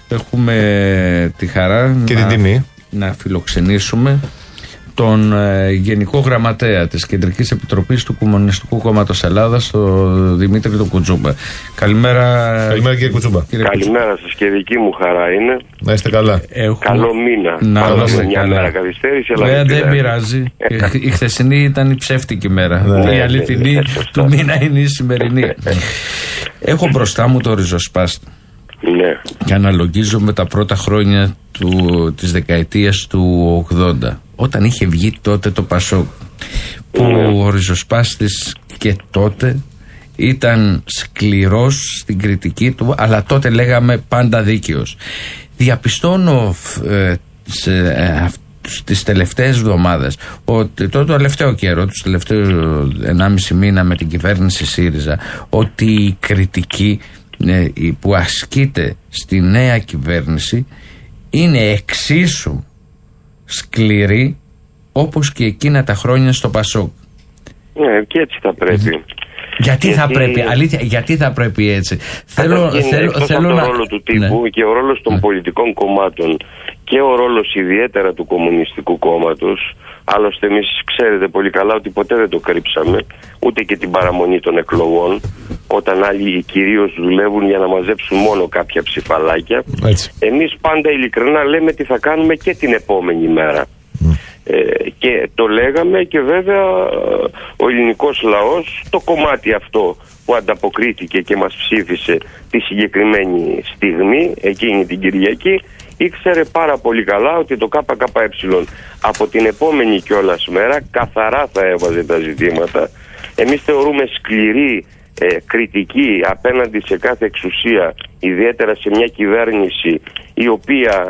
έχουμε τη χαρά και την τιμή να φιλοξενήσουμε τον Γενικό Γραμματέα της Κεντρικής Επιτροπής του Κομμουνιστικού Κόμματος Ελλάδας, τον Δημήτρη τον Κουτσούμπα. Καλημέρα. Καλημέρα κύριε Κουτσούμπα. Καλημέρα σας και δική μου χαρά είναι. Να είστε καλά. Καλό μήνα. Να είστε μια καλά. μέρα καθυστέρηση, αλλά δεν πειράζει. Η χθεσινή ήταν η ψεύτικη μέρα. Η αληθινή του μήνα είναι η σημερινή. Έχω μπροστά μου το ριζοσπάστη. Ναι. Και αναλογίζω με τα πρώτα χρόνια της δεκαετίας του 80, όταν είχε βγει τότε το Πασόκ, που ο ριζοσπάστης και τότε ήταν σκληρός στην κριτική του, αλλά τότε λέγαμε πάντα δίκαιος. Διαπιστώνω τις τελευταίες εβδομάδες, ότι το τελευταίο καιρό, τους τελευταίους 1,5 μήνα με την κυβέρνηση ΣΥΡΙΖΑ, ότι η κριτική που ασκείται στη νέα κυβέρνηση είναι εξίσου σκληρή όπως και εκείνα τα χρόνια στο Πασόκ. Ναι, και έτσι θα πρέπει. Γιατί θα πρέπει, αλήθεια, γιατί θα πρέπει έτσι? Θέλω να... ρόλο του τύπου, ναι, και ο ρόλος των πολιτικών κομμάτων και ο ρόλος ιδιαίτερα του Κομμουνιστικού Κόμματος. Άλλωστε εμείς ξέρετε πολύ καλά ότι ποτέ δεν το κρύψαμε, ούτε και την παραμονή των εκλογών, όταν άλλοι κυρίως δουλεύουν για να μαζέψουν μόνο κάποια ψηφαλάκια. Εμείς πάντα ειλικρινά λέμε τι θα κάνουμε και την επόμενη μέρα. Και το λέγαμε, και βέβαια ο ελληνικός λαός, το κομμάτι αυτό που ανταποκρίθηκε και μας ψήφισε τη συγκεκριμένη στιγμή, εκείνη την Κυριακή, ήξερε πάρα πολύ καλά ότι το ΚΚΕ από την επόμενη κιόλας μέρα καθαρά θα έβαζε τα ζητήματα. Εμείς θεωρούμε σκληρή κριτική απέναντι σε κάθε εξουσία, ιδιαίτερα σε μια κυβέρνηση η οποία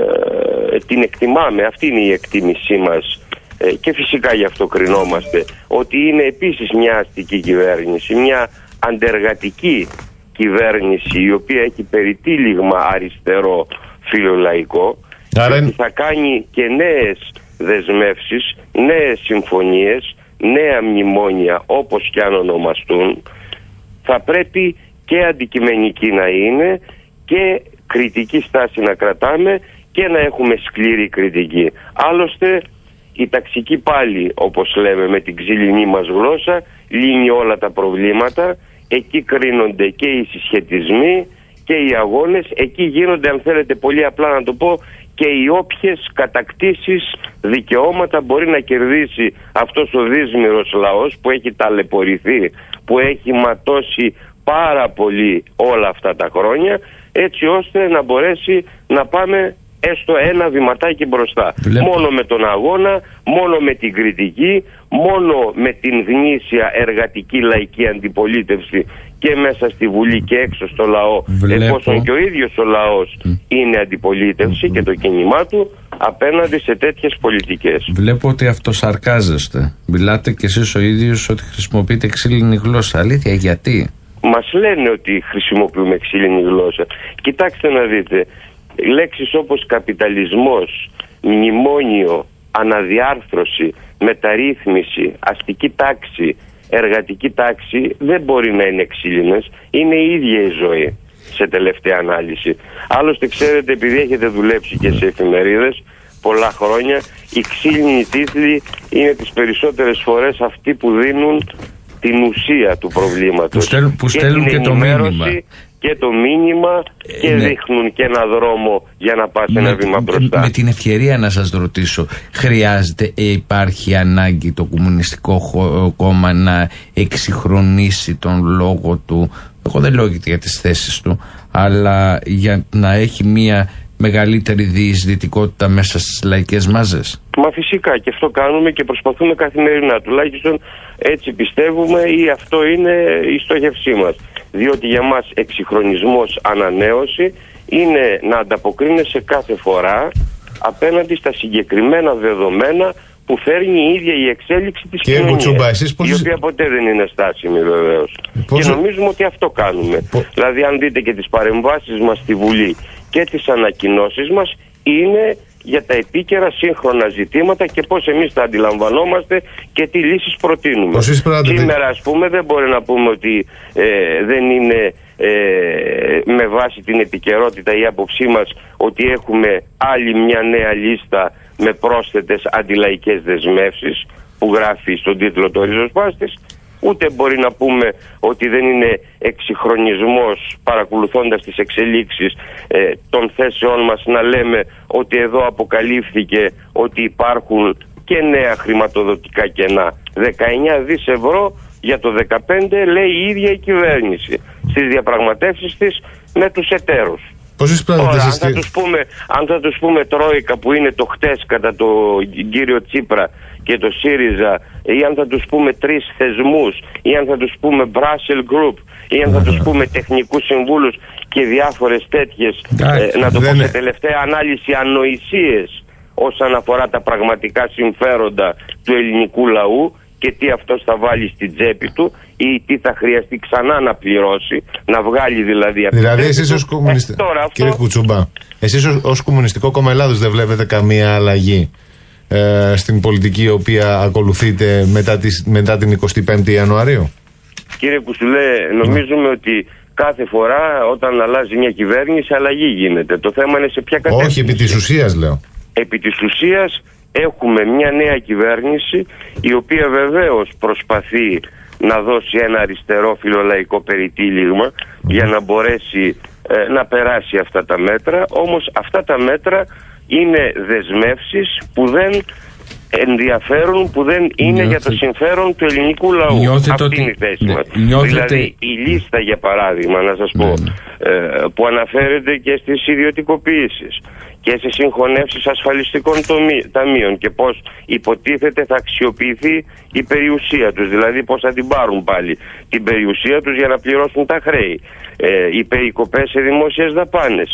την εκτιμάμε, αυτή είναι η εκτίμησή μας, και φυσικά γι' αυτό κρινόμαστε, ότι είναι επίσης μια αστική κυβέρνηση, μια αντεργατική κυβέρνηση η οποία έχει περιτύλιγμα αριστερό φιλολαϊκό, και θα κάνει και νέες δεσμεύσεις, νέες συμφωνίες, νέα μνημόνια, όπως και αν ονομαστούν. Θα πρέπει και αντικειμενική να είναι και κριτική στάση να κρατάμε και να έχουμε σκληρή κριτική. Άλλωστε η ταξική πάλι, όπως λέμε με την ξυλινή μας γλώσσα, λύνει όλα τα προβλήματα. Εκεί κρίνονται και οι συσχετισμοί και οι αγώνες. Εκεί γίνονται, αν θέλετε πολύ απλά να το πω, και οι όποιες κατακτήσεις δικαιώματα μπορεί να κερδίσει αυτός ο δύσμυρος λαός που έχει ταλαιπωρηθεί, που έχει ματώσει πάρα πολύ όλα αυτά τα χρόνια, έτσι ώστε να μπορέσει να πάμε έστω ένα βηματάκι μπροστά. Μόνο με τον αγώνα, μόνο με την κριτική, μόνο με την γνήσια εργατική λαϊκή αντιπολίτευση και μέσα στη Βουλή και έξω στο λαό, εφόσον και ο ίδιος ο λαός είναι αντιπολίτευση και το κίνημά του απέναντι σε τέτοιες πολιτικές. Βλέπω ότι αυτοσαρκάζεστε. Μιλάτε κι εσείς ο ίδιος ότι χρησιμοποιείτε ξύλινη γλώσσα. Αλήθεια, γιατί? Μας λένε ότι χρησιμοποιούμε ξύλινη γλώσσα. Κοιτάξτε να δείτε, λέξεις όπως καπιταλισμός, μνημόνιο, αναδιάρθρωση, μεταρρύθμιση, αστική τάξη, εργατική τάξη δεν μπορεί να είναι ξύλινες, είναι η ίδια η ζωή σε τελευταία ανάλυση. Άλλωστε ξέρετε, επειδή έχετε δουλέψει και σε εφημερίδες πολλά χρόνια, οι ξύλινοι τίτλοι είναι τις περισσότερες φορές αυτοί που δίνουν την ουσία του προβλήματος. Που στέλνουν και το μήνυμα. Και το μήνυμα και δείχνουν και ένα δρόμο για να πας ένα βήμα μπροστά. Με την ευκαιρία να σας ρωτήσω, χρειάζεται, υπάρχει ανάγκη το Κομμουνιστικό Κόμμα να εξυγχρονίσει τον λόγο του? Εγώ δεν λέω για τις θέσεις του, αλλά για να έχει μια μεγαλύτερη διεισδυτικότητα μέσα στις λαϊκές μάζες. Μα φυσικά, και αυτό κάνουμε και προσπαθούμε καθημερινά. Τουλάχιστον έτσι πιστεύουμε, ή αυτό είναι η στόχευσή μας. Διότι για μας εξυγχρονισμός, ανανέωση είναι να ανταποκρίνεσαι κάθε φορά απέναντι στα συγκεκριμένα δεδομένα που φέρνει η ίδια η εξέλιξη της κοινωνίας, η οποία ποτέ δεν είναι στάσιμη βεβαίως. Και νομίζουμε ότι αυτό κάνουμε. Δηλαδή αν δείτε και τις παρεμβάσεις μας στη Βουλή και τις ανακοινώσεις μας, είναι για τα επίκαιρα σύγχρονα ζητήματα και πώς εμείς τα αντιλαμβανόμαστε και τι λύσεις προτείνουμε. Σήμερα, ας πούμε, δεν μπορεί να πούμε ότι δεν είναι με βάση την επικαιρότητα η άποψή μας ότι έχουμε άλλη μια νέα λίστα με πρόσθετες αντιλαϊκές δεσμεύσεις που γράφει στον τίτλο το ριζοσπάστης. Ούτε μπορεί να πούμε ότι δεν είναι εξυγχρονισμός, παρακολουθώντας τις εξελίξεις των θέσεών μας, να λέμε ότι εδώ αποκαλύφθηκε ότι υπάρχουν και νέα χρηματοδοτικά κενά. 19 δις ευρώ για το 2015 λέει η ίδια η κυβέρνηση στις διαπραγματεύσεις της με τους εταίρους. Τώρα, αν θα τους πούμε τρόικα που είναι το χτες κατά τον κύριο Τσίπρα και το ΣΥΡΙΖΑ, ή αν θα τους πούμε τρεις θεσμούς, ή αν θα τους πούμε Brussels Group, ή αν θα τους πούμε τεχνικούς συμβούλους και διάφορες τέτοιες, να το πω σε τελευταία ανάλυση, ανοησίες όσον αφορά τα πραγματικά συμφέροντα του ελληνικού λαού και τι αυτός θα βάλει στην τσέπη του ή τι θα χρειαστεί ξανά να πληρώσει, να βγάλει δηλαδή από την τσέπη του. Εσείς ως κύριε Κουτσούμπα, εσείς ως Κομμουνιστικό Κόμμα Ελλάδος δεν βλέπετε καμία αλλαγή στην πολιτική η οποία ακολουθείτε μετά την 25η Ιανουαρίου? Κύριε Κουσουλέ, νομίζουμε ότι κάθε φορά όταν αλλάζει μια κυβέρνηση αλλαγή γίνεται. Το θέμα είναι σε ποια κατεύθυνση. Όχι, επί της ουσίας λέω. Επί της ουσίας έχουμε μια νέα κυβέρνηση η οποία βεβαίως προσπαθεί να δώσει ένα αριστερό φιλολαϊκό περιτύλιγμα για να μπορέσει να περάσει αυτά τα μέτρα. Όμως αυτά τα μέτρα είναι δεσμεύσεις που δεν ενδιαφέρουν, που δεν είναι για το συμφέρον του ελληνικού λαού. Αυτή είναι η θέση μας. Δηλαδή η λίστα, για παράδειγμα, να σας πω, που αναφέρεται και στις ιδιωτικοποιήσεις και σε συγχωνεύσεις ασφαλιστικών ταμείων και πώς υποτίθεται θα αξιοποιηθεί η περιουσία τους, δηλαδή πώς θα την πάρουν πάλι την περιουσία τους για να πληρώσουν τα χρέη, οι περικοπές σε δημόσιες δαπάνες,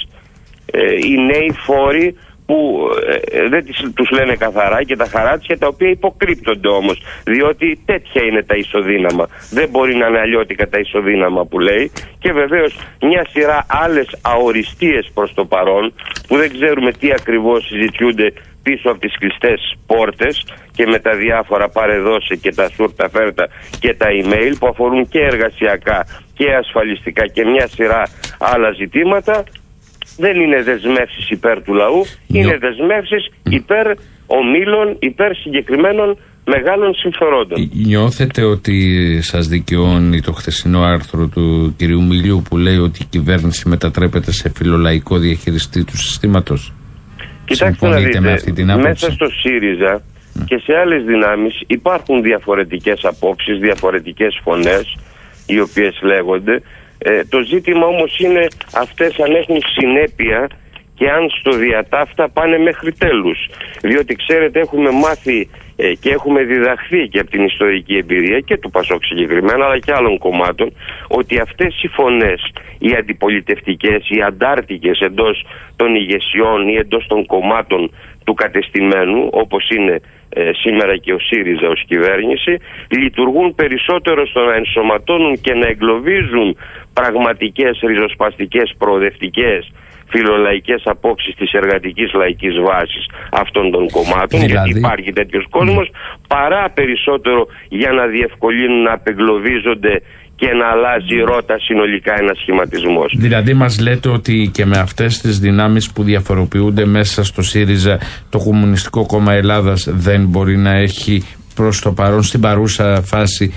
οι νέοι φόροι που δεν τους λένε καθαρά και τα χαράτσια τα οποία υποκρύπτονται όμως, διότι τέτοια είναι τα ισοδύναμα. Δεν μπορεί να είναι αλλιώτικα τα ισοδύναμα που λέει, και βεβαίως μια σειρά άλλες αοριστείες προς το παρόν που δεν ξέρουμε τι ακριβώς συζητιούνται πίσω από τις κλειστές πόρτες και με τα διάφορα παρεδώσε και τα σούρτα φέρτα και τα email που αφορούν και εργασιακά και ασφαλιστικά και μια σειρά άλλα ζητήματα. Δεν είναι δεσμεύσεις υπέρ του λαού, είναι δεσμεύσεις υπέρ ομίλων, υπέρ συγκεκριμένων μεγάλων συμφερόντων. Νιώθετε ότι σας δικαιώνει το χθεσινό άρθρο του κυρίου Μιλιού που λέει ότι η κυβέρνηση μετατρέπεται σε φιλολαϊκό διαχειριστή του συστήματος? Κοιτάξτε να δείτε, μέσα στο ΣΥΡΙΖΑ και σε άλλες δυνάμεις υπάρχουν διαφορετικές απόψεις, διαφορετικές φωνές οι οποίες λέγονται. Το ζήτημα όμως είναι αυτές αν έχουν συνέπεια και αν στο διατάφτα πάνε μέχρι τέλους. Διότι ξέρετε, έχουμε μάθει και έχουμε διδαχθεί και από την ιστορική εμπειρία και του ΠΑΣΟΚ συγκεκριμένα, αλλά και άλλων κομμάτων, ότι αυτές οι φωνές, οι αντιπολιτευτικές, οι αντάρτικες εντός των ηγεσιών ή εντός των κομμάτων του κατεστημένου, όπως είναι σήμερα και ο ΣΥΡΙΖΑ ως κυβέρνηση, λειτουργούν περισσότερο στο να ενσωματώνουν και να εγκλωβίζουν πραγματικές ριζοσπαστικές προοδευτικές φιλολαϊκές απόψεις της εργατικής λαϊκής βάσης αυτών των κομμάτων, γιατί υπάρχει τέτοιος κόσμος, παρά περισσότερο για να διευκολύνουν να απεγκλωβίζονται και να αλλάζει ρότα συνολικά ένας σχηματισμός. Δηλαδή μας λέτε ότι και με αυτές τις δυνάμεις που διαφοροποιούνται μέσα στο ΣΥΡΙΖΑ, το Κομμουνιστικό Κόμμα Ελλάδας δεν μπορεί να έχει προς το παρόν, στην παρούσα φάση,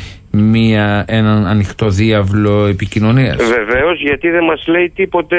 έναν ανοιχτό διάβλο επικοινωνίας? Βεβαίως, γιατί δεν μας λέει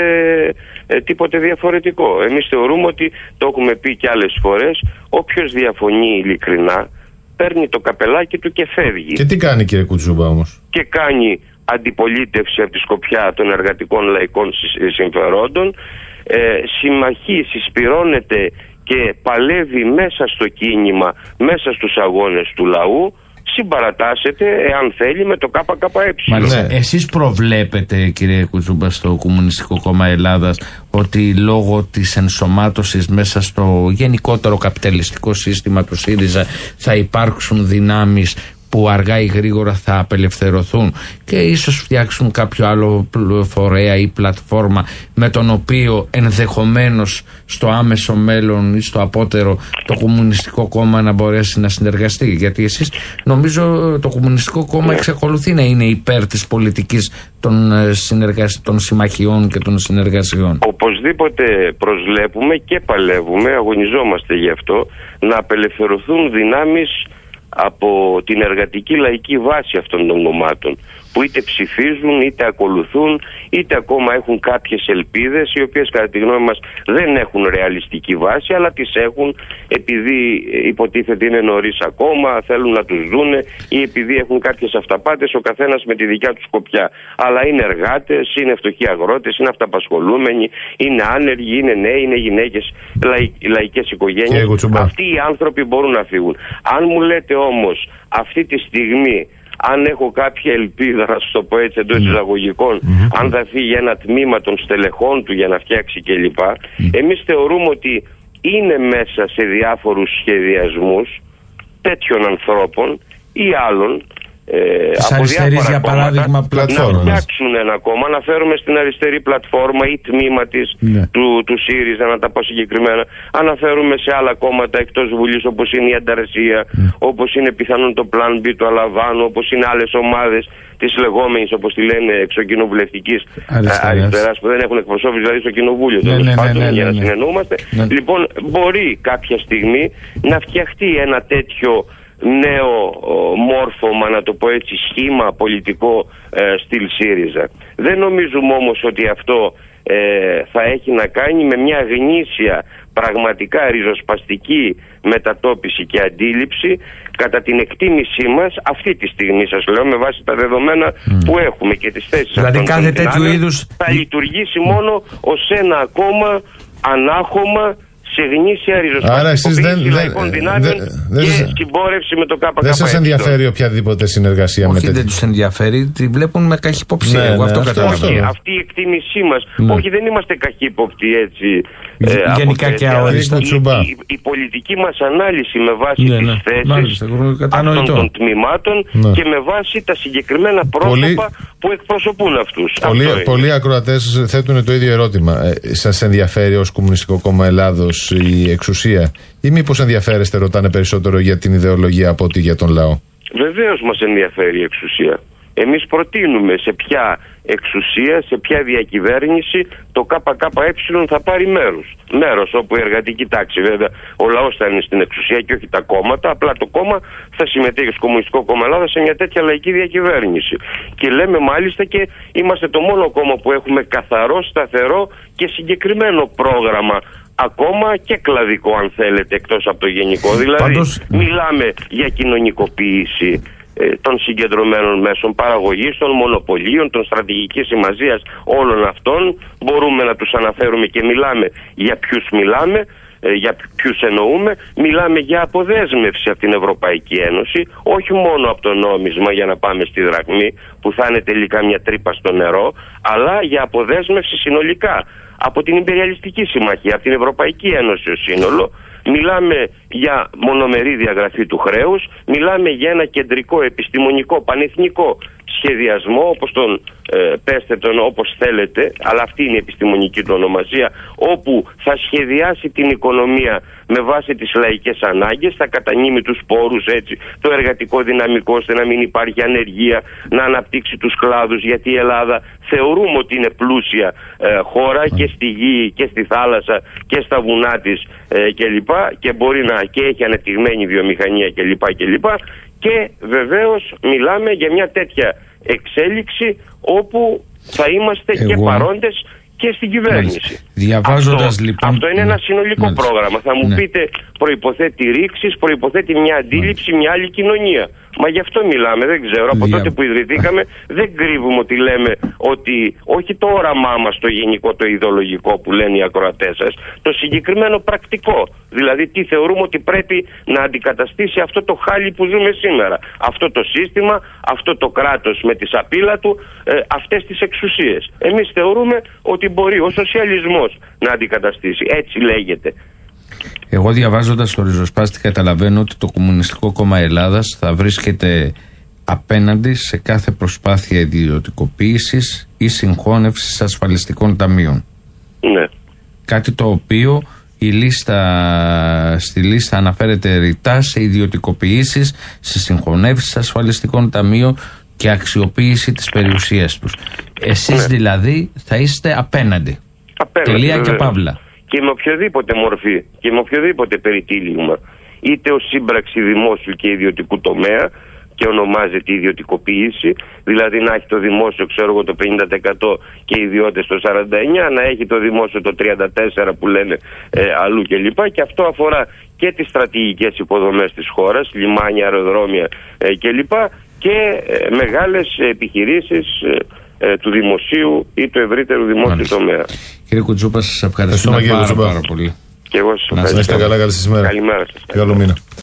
τίποτε διαφορετικό. Εμείς θεωρούμε ότι, το έχουμε πει και άλλες φορές, όποιος διαφωνεί ειλικρινά παίρνει το καπελάκι του και φεύγει. Και τι κάνει, κύριε Κουτσούμπα, όμως? Και κάνει αντιπολίτευση από τη σκοπιά των εργατικών λαϊκών συμφερόντων, συμμαχεί, συσπυρώνεται και παλεύει μέσα στο κίνημα, μέσα στους αγώνες του λαού, συμπαρατάσσεται, εάν θέλει, με το ΚΚΕ. Μάλιστα. Εσείς προβλέπετε, κύριε Κουτσούμπα, στο Κομμουνιστικό Κόμμα Ελλάδας, ότι λόγω της ενσωμάτωσης μέσα στο γενικότερο καπιταλιστικό σύστημα του ΣΥΡΙΖΑ θα υπάρξουν δυνάμεις που αργά ή γρήγορα θα απελευθερωθούν και ίσως φτιάξουν κάποιο άλλο φορέα ή πλατφόρμα με τον οποίο ενδεχομένως στο άμεσο μέλλον ή στο απότερο το Κομμουνιστικό Κόμμα να μπορέσει να συνεργαστεί. Γιατί εσείς, νομίζω, το Κομμουνιστικό Κόμμα εξακολουθεί να είναι υπέρ της πολιτικής των συμμαχιών και των συνεργασιών. Οπωσδήποτε προσλέπουμε και παλεύουμε, αγωνιζόμαστε γι' αυτό, να απελευθερωθούν δυνάμεις από την εργατική λαϊκή βάση αυτών των κομμάτων, που είτε ψηφίζουν, είτε ακολουθούν, είτε ακόμα έχουν κάποιες ελπίδες, οι οποίες κατά τη γνώμη μας δεν έχουν ρεαλιστική βάση, αλλά τις έχουν επειδή υποτίθεται είναι νωρίς ακόμα, θέλουν να τους δούνε, ή επειδή έχουν κάποιες αυταπάτες, ο καθένας με τη δικιά του σκοπιά. Αλλά είναι εργάτες, είναι φτωχοί αγρότες, είναι αυταπασχολούμενοι, είναι άνεργοι, είναι νέοι, είναι γυναίκες, λαϊκές οικογένειες. Αυτοί οι άνθρωποι μπορούν να φύγουν. Αν μου λέτε όμως αυτή τη στιγμή, αν έχω κάποια ελπίδα, να σου το πω έτσι εντός εισαγωγικών, αν θα φύγει ένα τμήμα των στελεχών του για να φτιάξει κλπ. Εμείς θεωρούμε ότι είναι μέσα σε διάφορους σχεδιασμούς τέτοιων ανθρώπων ή άλλων από διάφορα για παράδειγμα πλατφόρμα, να φτιάξουν ένα κόμμα, να φέρουμε στην αριστερή πλατφόρμα ή τμήμα της του ΣΥΡΙΖΑ, να τα πω συγκεκριμένα, αναφέρουμε σε άλλα κόμματα εκτός Βουλής, όπως είναι η Ανταρσία, όπως είναι πιθανόν το Plan B του Αλαβάνου, όπως είναι άλλες ομάδες της λεγόμενης, όπως τη λένε, εξοκοινοβουλευτικής αριστεράς, που δεν έχουν εκπροσώπηση δηλαδή στο κοινοβούλιο, για να συνεννοούμαστε. Λοιπόν, μπορεί κάποια στιγμή να φτιαχτεί ένα τέτοιο νέο μόρφωμα, να το πω έτσι, σχήμα πολιτικό στυλ ΣΥΡΙΖΑ. Δεν νομίζουμε όμως ότι αυτό θα έχει να κάνει με μια γνήσια, πραγματικά ριζοσπαστική μετατόπιση και αντίληψη. Κατά την εκτίμησή μας, αυτή τη στιγμή σας λέω, με βάση τα δεδομένα που έχουμε και τις θέσεις δηλαδή αυτών κάθε τέτοιου είδους θα λειτουργήσει μόνο ως ένα ακόμα ανάχωμα σε γνήσια ριζοσπαστικοποίηση λαϊκών δυνάμεων και συμπόρευση με το ΚΚΕ. Δεν σας ενδιαφέρει οποιαδήποτε συνεργασία με τέτοια? Δεν τους ενδιαφέρει, τη βλέπουν με καχυποψία. Εγώ αυτό καταλαβαίνω. Αυτή η εκτίμησή μας. Όχι, δεν είμαστε καχύποπτοι έτσι. Γενικά και αόριστα. Η πολιτική μας ανάλυση με βάση τις θέσεις αυτών των τμήματων και με βάση τα συγκεκριμένα πρόσωπα που εκπροσωπούν αυτούς. Πολλοί ακροατές θέτουν το ίδιο ερώτημα. Σας ενδιαφέρει ως Κομμουνιστικό Κόμμα Ελλάδος η εξουσία, ή μήπως ενδιαφέρεστε, ρωτάνε, περισσότερο για την ιδεολογία από ότι για τον λαό? Βεβαίως μας ενδιαφέρει η εξουσία. Εμείς προτείνουμε σε ποια εξουσία, σε ποια διακυβέρνηση το ΚΚΕ θα πάρει μέρος όπου η εργατική τάξη, βέβαια ο λαός θα είναι στην εξουσία και όχι τα κόμματα, απλά το κόμμα θα συμμετέχει στο Κομμουνιστικό Κόμμα Ελλάδα σε μια τέτοια λαϊκή διακυβέρνηση. Και λέμε μάλιστα, και είμαστε το μόνο κόμμα που έχουμε καθαρό, σταθερό και συγκεκριμένο πρόγραμμα, ακόμα και κλαδικό αν θέλετε, εκτός από το γενικό. Δηλαδή μιλάμε για κοινωνικοποίηση των συγκεντρωμένων μέσων παραγωγής, των μονοπωλίων, των στρατηγικής σημασίας όλων αυτών. Μπορούμε να τους αναφέρουμε και μιλάμε για ποιους μιλάμε, για ποιους εννοούμε. Μιλάμε για αποδέσμευση από την Ευρωπαϊκή Ένωση, όχι μόνο από το νόμισμα για να πάμε στη δραχμή που θα είναι τελικά μια τρύπα στο νερό, αλλά για αποδέσμευση συνολικά από την Ιμπεριαλιστική Συμμαχία, από την Ευρωπαϊκή Ένωση ως σύνολο. Μιλάμε για μονομερή διαγραφή του χρέους, μιλάμε για ένα κεντρικό επιστημονικό πανεθνικό σχεδιασμό, όπως τον πέστε τον όπως θέλετε, αλλά αυτή είναι η επιστημονική του ονομασία, όπου θα σχεδιάσει την οικονομία με βάση τις λαϊκές ανάγκες, θα κατανείμει τους πόρους έτσι, το εργατικό δυναμικό, ώστε να μην υπάρχει ανεργία, να αναπτύξει τους κλάδους, γιατί η Ελλάδα θεωρούμε ότι είναι πλούσια χώρα και στη γη και στη θάλασσα και στα βουνά της κλπ. Και μπορεί να και έχει ανεπτυγμένη βιομηχανία κλπ. Και βεβαίως μιλάμε για μια τέτοια εξέλιξη όπου θα είμαστε και παρόντες και στην κυβέρνηση. Αυτό είναι ένα συνολικό πρόγραμμα. Θα μου πείτε, προϋποθέτει ρήξεις, προϋποθέτει μια αντίληψη, μια άλλη κοινωνία. Μα γι' αυτό μιλάμε, δεν ξέρω. Από τότε που ιδρυθήκαμε δεν κρύβουμε ότι λέμε ότι όχι το όραμά μας το γενικό, το ιδεολογικό που λένε οι ακροατές σας, το συγκεκριμένο πρακτικό. Δηλαδή τι θεωρούμε ότι πρέπει να αντικαταστήσει αυτό το χάλι που ζούμε σήμερα. Αυτό το σύστημα, αυτό το κράτος με τη σαπίλα του, αυτές τις εξουσίες. Εμείς θεωρούμε ότι μπορεί ο σοσιαλισμός να αντικαταστήσει. Έτσι λέγεται. Εγώ διαβάζοντας το ριζοσπάστη καταλαβαίνω ότι το Κομμουνιστικό Κόμμα Ελλάδας θα βρίσκεται απέναντι σε κάθε προσπάθεια ιδιωτικοποίησης ή συγχώνευσης ασφαλιστικών ταμείων. Ναι. Κάτι το οποίο στη λίστα αναφέρεται ρητά σε ιδιωτικοποιήσεις, σε συγχωνεύσεις ασφαλιστικών ταμείων και αξιοποίηση της περιουσίας τους. Εσείς δηλαδή θα είστε απέναντι. Τελεία και παύλα. Και με οποιοδήποτε μορφή και με οποιοδήποτε περιτύλιγμα, είτε ως σύμπραξη δημόσιου και ιδιωτικού τομέα, και ονομάζεται ιδιωτικοποίηση, δηλαδή να έχει το δημόσιο, ξέρω εγώ, το 50% και οι ιδιώτες το 49%, να έχει το δημόσιο το 34% που λένε αλλού κλπ. Και αυτό αφορά και τις στρατηγικές υποδομές της χώρας, λιμάνια, αεροδρόμια κλπ. Και μεγάλες επιχειρήσεις του δημοσίου ή του ευρύτερου δημόσιου τομέα. Κύριε Κουτσούπα, σας ευχαριστούμε πάρα πολύ. Και εγώ σας ευχαριστώ. Να είστε καλά, καλή σας μέρα. Καλημέρα σας. Καλό μήνα.